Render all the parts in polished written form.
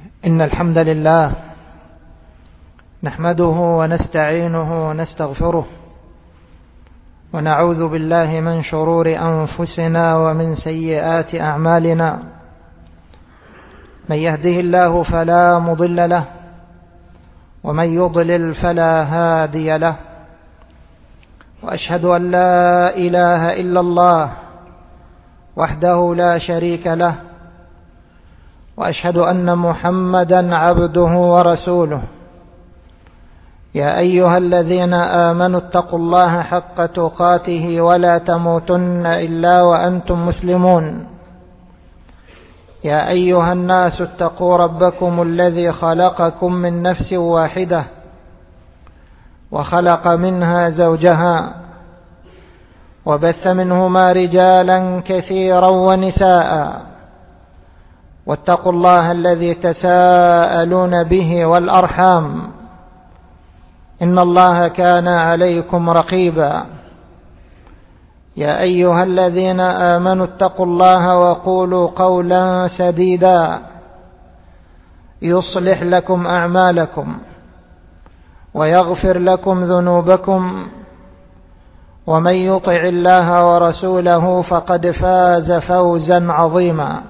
إن الحمد لله نحمده ونستعينه ونستغفره ونعوذ بالله من شرور أنفسنا ومن سيئات أعمالنا. من يهده الله فلا مضل له ومن يضلل فلا هادي له، وأشهد أن لا إله إلا الله وحده لا شريك له، وأشهد أن محمدا عبده ورسوله. يا أيها الذين آمنوا اتقوا الله حق تقاته ولا تموتن إلا وأنتم مسلمون. يا أيها الناس اتقوا ربكم الذي خلقكم من نفس واحدة وخلق منها زوجها وبث منهما رجالا كثيرا ونساء، واتقوا الله الذي تساءلون به والأرحام، إن الله كان عليكم رقيبا. يا أيها الذين آمنوا اتقوا الله وقولوا قولا سديدا يصلح لكم أعمالكم ويغفر لكم ذنوبكم، ومن يطع الله ورسوله فقد فاز فوزا عظيما.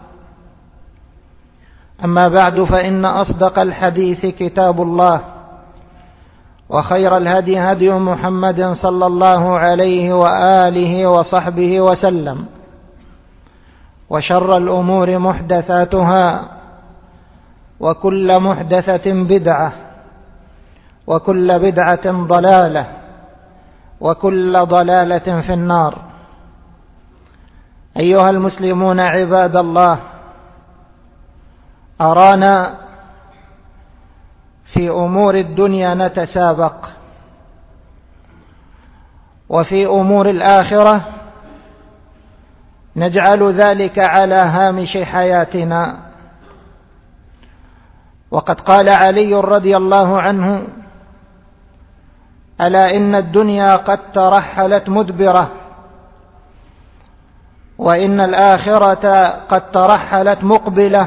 أما بعد، فإن أصدق الحديث كتاب الله، وخير الهدي هدي محمد صلى الله عليه وآله وصحبه وسلم، وشر الأمور محدثاتها، وكل محدثة بدعة، وكل بدعة ضلالة، وكل ضلالة في النار. أيها المسلمون عباد الله، أرانا في أمور الدنيا نتسابق، وفي أمور الآخرة نجعل ذلك على هامش حياتنا. وقد قال علي رضي الله عنه: ألا إن الدنيا قد ترحلت مدبرة، وإن الآخرة قد ترحلت مقبلة،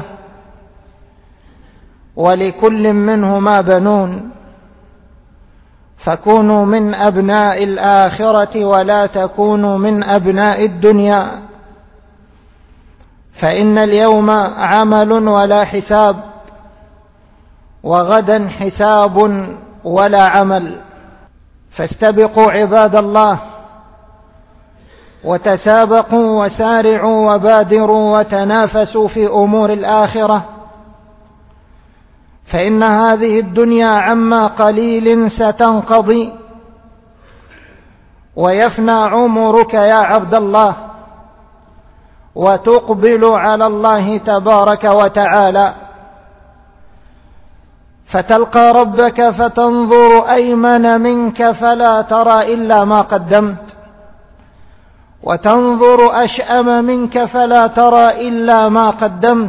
ولكل منهما بنون، فكونوا من أبناء الآخرة ولا تكونوا من أبناء الدنيا، فإن اليوم عمل ولا حساب، وغدا حساب ولا عمل. فاستبقوا عباد الله، وتسابقوا وسارعوا وبادروا وتنافسوا في أمور الآخرة، فإن هذه الدنيا عما قليل ستنقضي، ويفنى عمرك يا عبد الله، وتقبل على الله تبارك وتعالى، فتلقى ربك فتنظر أيمن منك فلا ترى إلا ما قدمت، وتنظر أشأم منك فلا ترى إلا ما قدمت.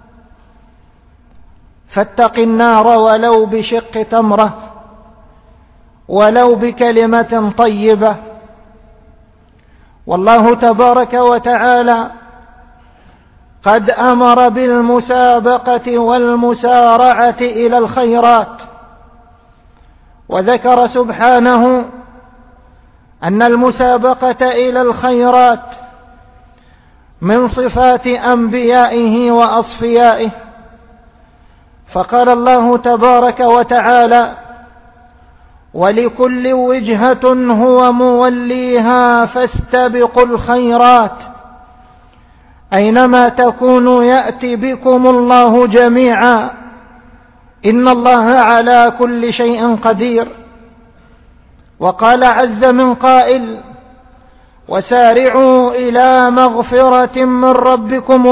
فاتق النار ولو بشق تمرة، ولو بكلمة طيبة. والله تبارك وتعالى قد أمر بالمسابقة والمسارعة إلى الخيرات، وذكر سبحانه أن المسابقة إلى الخيرات من صفات أنبيائه وأصفيائه، فقال الله تبارك وتعالى: ولكل وجهة هو موليها فاستبقوا الخيرات أينما تكونوا يأتي بكم الله جميعا إن الله على كل شيء قدير. وقال عز من قائل: وسارعوا إلى مغفرة من ربكم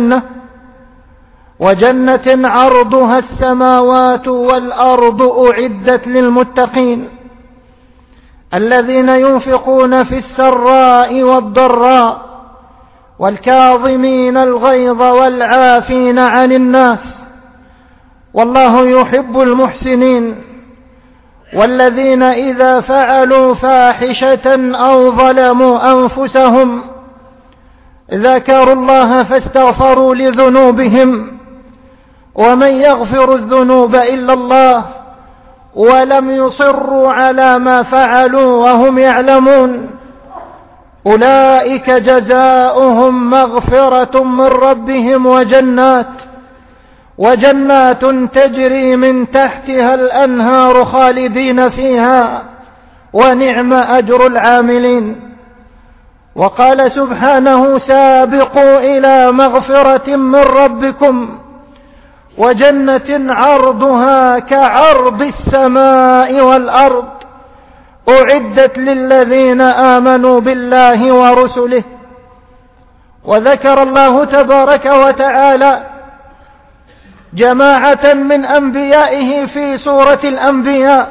وجنة عرضها السماوات والأرض أعدت للمتقين الذين ينفقون في السراء والضراء والكاظمين الغيظ والعافين عن الناس والله يحب المحسنين. والذين إذا فعلوا فاحشة أو ظلموا أنفسهم ذكروا الله فاستغفروا لذنوبهم ومن يغفر الذنوب إلا الله ولم يصروا على ما فعلوا وهم يعلمون أولئك جزاؤهم مغفرة من ربهم وجنات تجري من تحتها الأنهار خالدين فيها ونعم أجر العاملين. وقال سبحانه سابقوا إلى مغفرة من ربكم وجنة عرضها كعرض السماء والأرض أعدت للذين آمنوا بالله ورسله. وذكر الله تبارك وتعالى جماعة من أنبيائه في سورة الأنبياء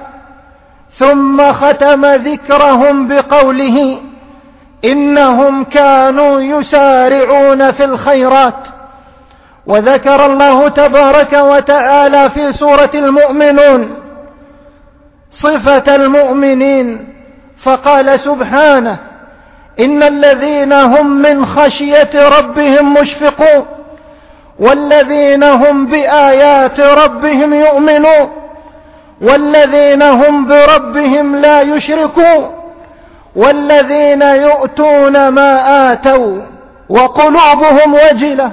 ثم ختم ذكرهم بقوله إنهم كانوا يسارعون في الخيرات. وذكر الله تبارك وتعالى في سورة المؤمنون صفة المؤمنين فقال سبحانه إن الذين هم من خشية ربهم مشفقون والذين هم بآيات ربهم يؤمنون والذين هم بربهم لا يشركون والذين يؤتون ما آتوا وقلوبهم وجلة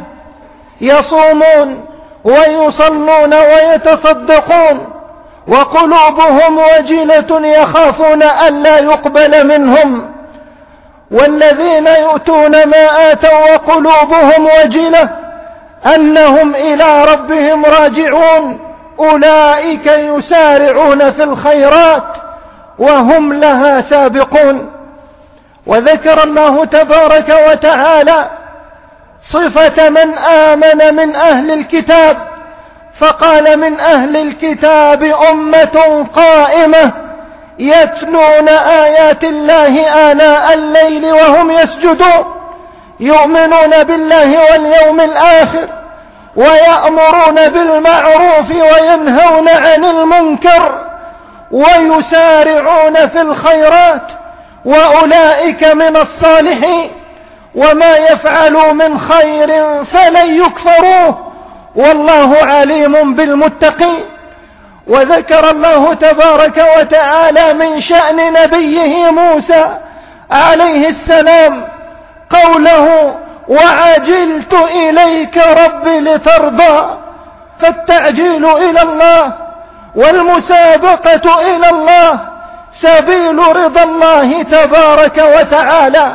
يصومون ويصلون ويتصدقون وقلوبهم وجلة يخافون ألا يقبل منهم والذين يؤتون ما آتوا وقلوبهم وجلة أنهم إلى ربهم راجعون أولئك يسارعون في الخيرات وهم لها سابقون. وذكر الله تبارك وتعالى صفة من آمن من أهل الكتاب فقال من أهل الكتاب أمة قائمة يتلون آيات الله آناء الليل وهم يسجدون يؤمنون بالله واليوم الآخر ويأمرون بالمعروف وينهون عن المنكر ويسارعون في الخيرات وأولئك من الصالحين وما يفعلوا من خير فلن يكفروه والله عليم بالمتقين. وذكر الله تبارك وتعالى من شأن نبيه موسى عليه السلام قوله وعجلت إليك رب لترضى. فالتعجيل إلى الله والمسابقة إلى الله سبيل رضا الله تبارك وتعالى.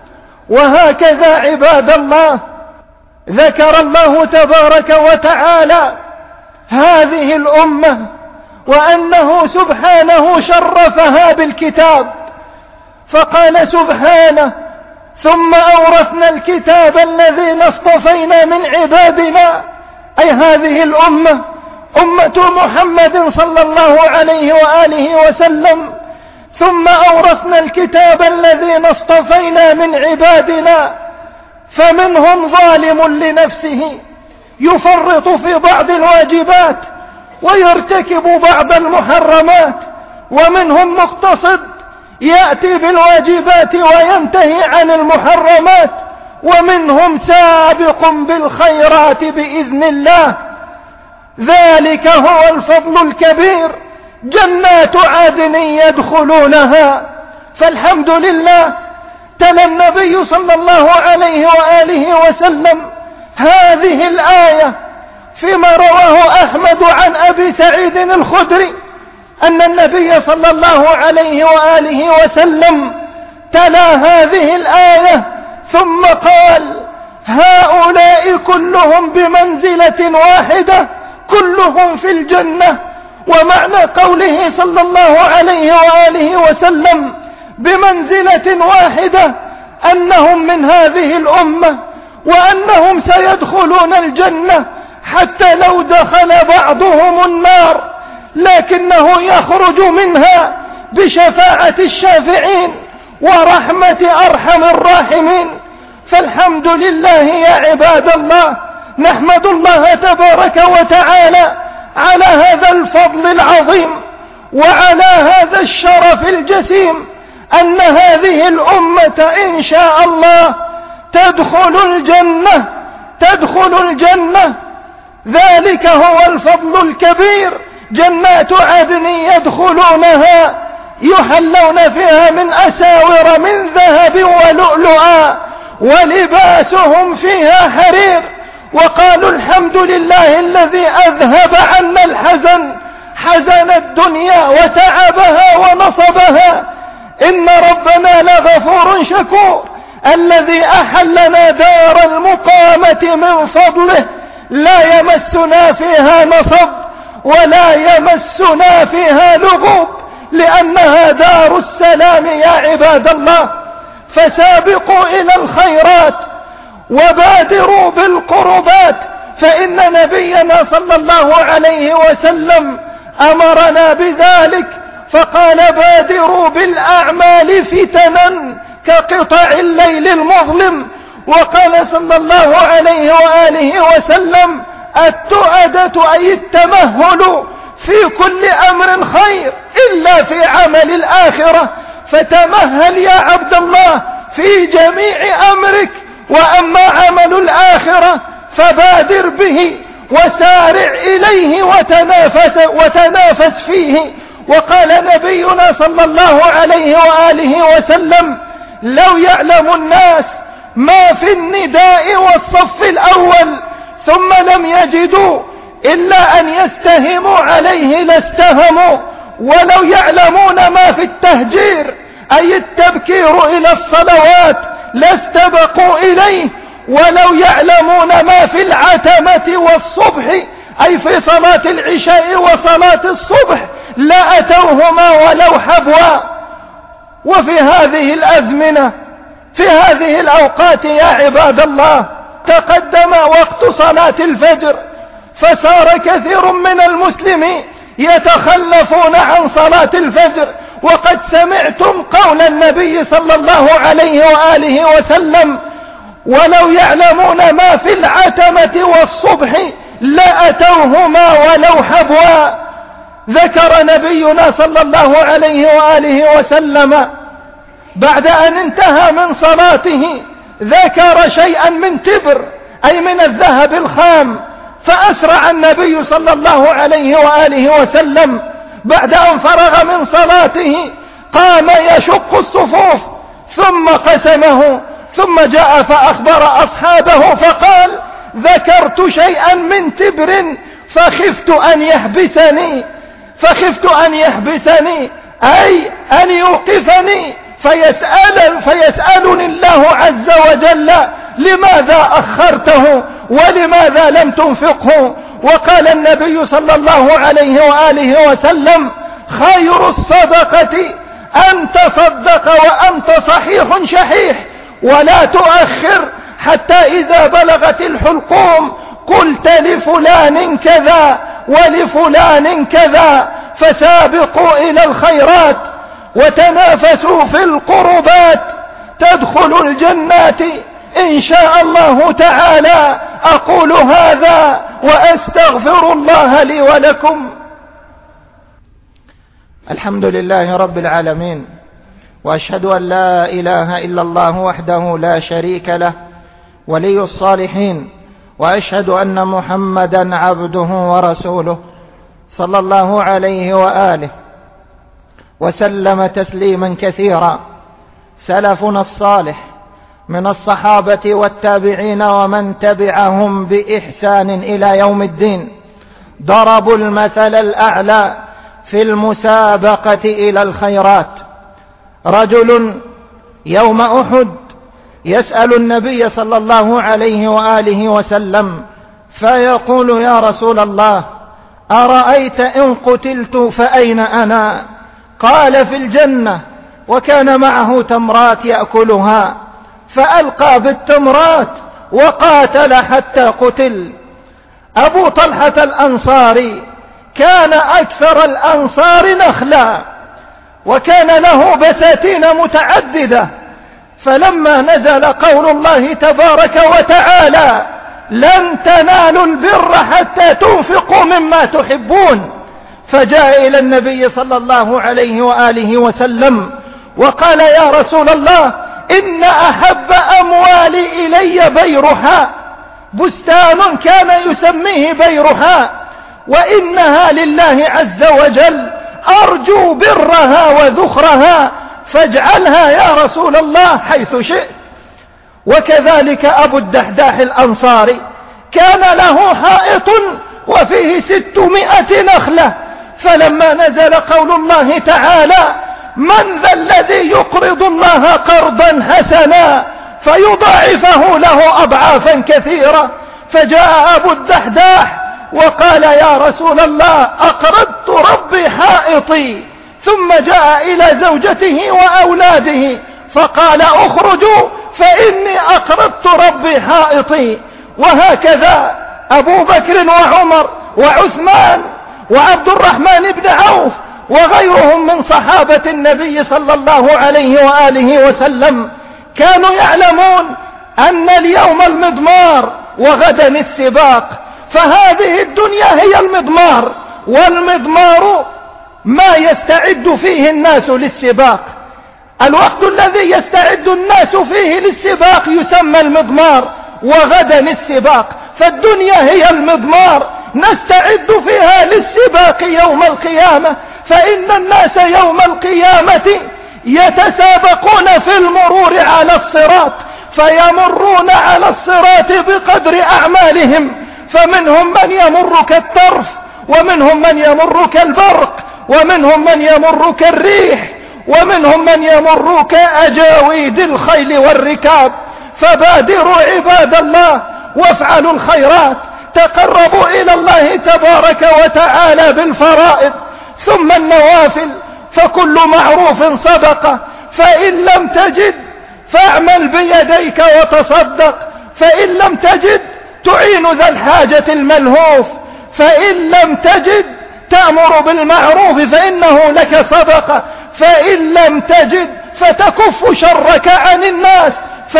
وهكذا عباد الله ذكر الله تبارك وتعالى هذه الأمة وأنه سبحانه شرفها بالكتاب فقال سبحانه ثم أورثنا الكتاب الذين اصطفينا من عبادنا أي هذه الأمة أمة محمد صلى الله عليه وآله وسلم ثم أورثنا الكتاب الذين اصطفينا من عبادنا فمنهم ظالم لنفسه يفرط في بعض الواجبات ويرتكب بعض المحرمات ومنهم مقتصد يأتي بالواجبات وينتهي عن المحرمات ومنهم سابق بالخيرات بإذن الله. ذلك هو الفضل الكبير جنات عدن يدخلونها. فالحمد لله تلا النبي صلى الله عليه وآله وسلم هذه الآية فيما رواه أحمد عن أبي سعيد الخدري أن النبي صلى الله عليه وآله وسلم تلا هذه الآية ثم قال هؤلاء كلهم بمنزلة واحدة كلهم في الجنة. ومعنى قوله صلى الله عليه وآله وسلم بمنزلة واحدة أنهم من هذه الأمة وأنهم سيدخلون الجنة حتى لو دخل بعضهم النار لكنه يخرج منها بشفاعة الشافعين ورحمة أرحم الراحمين. فالحمد لله يا عباد الله نحمد الله تبارك وتعالى على هذا الفضل العظيم وعلى هذا الشرف الجسيم أن هذه الأمة إن شاء الله تدخل الجنة. ذلك هو الفضل الكبير. جنات عدن يدخلونها يحلون فيها من أساور من ذهب ولؤلؤا ولباسهم فيها حرير. وقالوا الحمد لله الذي أذهب عنا الحزن، حزن الدنيا وتعبها ونصبها. إن ربنا لغفور شكور الذي أحلنا دار المقامة من فضله، لا يمسنا فيها نصب ولا يمسنا فيها لغوب، لأنها دار السلام يا عباد الله. فسابقوا إلى الخيرات وبادروا بالقربات، فإن نبينا صلى الله عليه وسلم أمرنا بذلك، فقال بادروا بالأعمال فتنا كقطع الليل المظلم. وقال صلى الله عليه وآله وسلم التؤدة أي التمهل في كل أمر خير إلا في عمل الآخرة، فتمهل يا عبد الله في جميع أمرك. وأما عمل الآخرة فبادر به وسارع إليه وتنافس فيه. وقال نبينا صلى الله عليه وآله وسلم لو يعلم الناس ما في النداء والصف الأول ثم لم يجدوا إلا أن يستهموا عليه لاستهموا، ولو يعلمون ما في التهجير أي التبكير إلى الصلوات لاستبقوا إليه، ولو يعلمون ما في العتمة والصبح أي في صلاة العشاء وصلاة الصبح لأتوهما ولو حبوا. وفي هذه الأزمنة في هذه الأوقات يا عباد الله تقدم وقت صلاة الفجر، فصار كثير من المسلمين يتخلفون عن صلاة الفجر. وقد سمعتم قول النبي صلى الله عليه وآله وسلم ولو يعلمون ما في العتمة والصبح لأتوهما ولو حبوا. ذكر نبينا صلى الله عليه وآله وسلم بعد أن انتهى من صلاته ذكر شيئا من تبر أي من الذهب الخام، فأسرع النبي صلى الله عليه وآله وسلم بعد أن فرغ من صلاته قام يشق الصفوف ثم قسمه، ثم جاء فأخبر أصحابه فقال ذكرت شيئا من تبر فخفت أن يحبسني أي أن يوقفني فيسألني الله عز وجل لماذا أخرته ولماذا لم تنفقه. وقال النبي صلى الله عليه وآله وسلم خير الصدقة أن تصدق وأنت صحيح شحيح ولا تؤخر حتى إذا بلغت الحلقوم قلت لفلان كذا ولفلان كذا. فسابقوا إلى الخيرات وتنافسوا في القربات تدخلوا الجنات إن شاء الله تعالى. أقول هذا وأستغفر الله لي ولكم. الحمد لله رب العالمين، وأشهد أن لا إله إلا الله وحده لا شريك له ولي الصالحين، وأشهد أن محمدا عبده ورسوله صلى الله عليه وآله وسلم تسليما كثيرا. سلفنا الصالح من الصحابة والتابعين ومن تبعهم بإحسان إلى يوم الدين ضربوا المثل الأعلى في المسابقة إلى الخيرات. رجل يوم أحد يسأل النبي صلى الله عليه وآله وسلم فيقول يا رسول الله أرأيت إن قتلت فأين أنا؟ قال في الجنة، وكان معه تمرات يأكلها فألقى بالتمرات وقاتل حتى قتل. أبو طلحة الأنصاري كان أكثر الأنصار نخلا وكان له بساتين متعددة، فلما نزل قول الله تبارك وتعالى لن تنالوا البر حتى تنفقوا مما تحبون، فجاء إلى النبي صلى الله عليه وآله وسلم وقال يا رسول الله إن أحب أموالي إلي بيرها، بستان كان يسميه بيرها، وإنها لله عز وجل، أرجو برها وذخرها، فاجعلها يا رسول الله حيث شئت. وكذلك أبو الدحداح الأنصاري كان له حائط وفيه 600 نخلة، فلما نزل قول الله تعالى: من ذا الذي يقرض الله قرضا حسنا فيضاعفه له أضعافا كثيرة، فجاء أبو الدحداح وقال: يا رسول الله، أقرضت ربي حائطي. ثم جاء إلى زوجته وأولاده فقال: اخرجوا فإني أقرضت ربي حائطي. وهكذا أبو بكر وعمر وعثمان وعبد الرحمن بن عوف وغيرهم من صحابة النبي صلى الله عليه وآله وسلم كانوا يعلمون أن اليوم المضمار وغدا السباق، فهذه الدنيا هي المضمار، والمضمار ما يستعد فيه الناس للسباق. الوقت الذي يستعد الناس فيه للسباق يسمى المضمار، وغدا السباق، فالدنيا هي المضمار نستعد فيها للسباق يوم القيامة، فإن الناس يوم القيامة يتسابقون في المرور على الصراط، فيمرون على الصراط بقدر أعمالهم، فمنهم من يمر كالطرف، ومنهم من يمر كالبرق، ومنهم من يمر كالريح، ومنهم من يمر كأجاويد الخيل والركاب. فبادروا عباد الله وافعلوا الخيرات، تقربوا إلى الله تبارك وتعالى بالفرائض، ثم النوافل، فكل معروف صدقة، فإن لم تجد فاعمل بيديك وتصدق، فإن لم تجد تعين ذا الحاجة الملهوف، فإن لم تجد تأمر بالمعروف فإنه لك صدقة، فإن لم تجد فتكف شرك عن الناس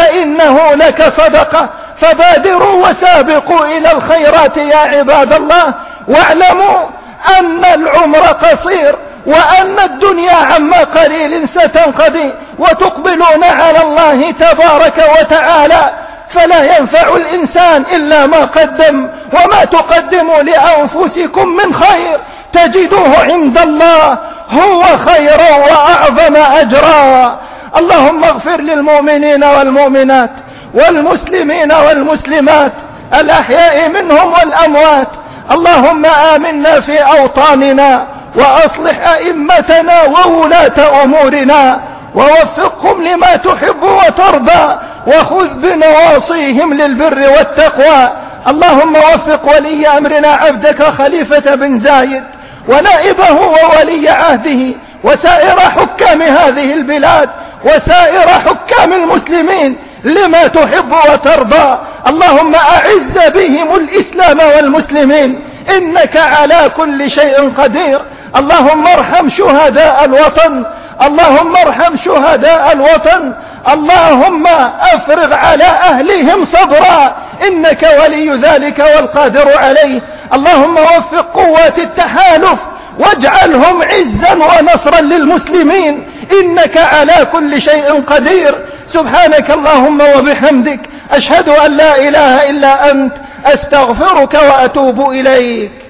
فإنه لك صدقة. فبادروا وسابقوا إلى الخيرات يا عباد الله، واعلموا أن العمر قصير، وأن الدنيا عما قليل ستنقضي، وتقبلون على الله تبارك وتعالى، فلا ينفع الإنسان إلا ما قدم، وما تقدموا لأنفسكم من خير تجدوه عند الله هو خيرا وأعظم أجرا. اللهم اغفر للمؤمنين والمؤمنات والمسلمين والمسلمات الأحياء منهم والأموات. اللهم آمنا في أوطاننا، وأصلح أئمتنا وولاة أمورنا، ووفقهم لما تحب وترضى، وخذ بنواصيهم للبر والتقوى. اللهم وفق ولي أمرنا عبدك خليفة بن زايد ونائبه وولي عهده وسائر حكام هذه البلاد وسائر حكام المسلمين لما تحب وترضى. اللهم أعز بهم الإسلام والمسلمين، إنك على كل شيء قدير. اللهم ارحم شهداء الوطن، اللهم ارحم شهداء الوطن، اللهم أفرغ على أهلهم صبرا، إنك ولي ذلك والقادر عليه. اللهم وفق قوات التحالف واجعلهم عزا ونصرا للمسلمين، إنك على كل شيء قدير. سبحانك اللهم وبحمدك، أشهد أن لا إله إلا أنت، أستغفرك وأتوب إليك.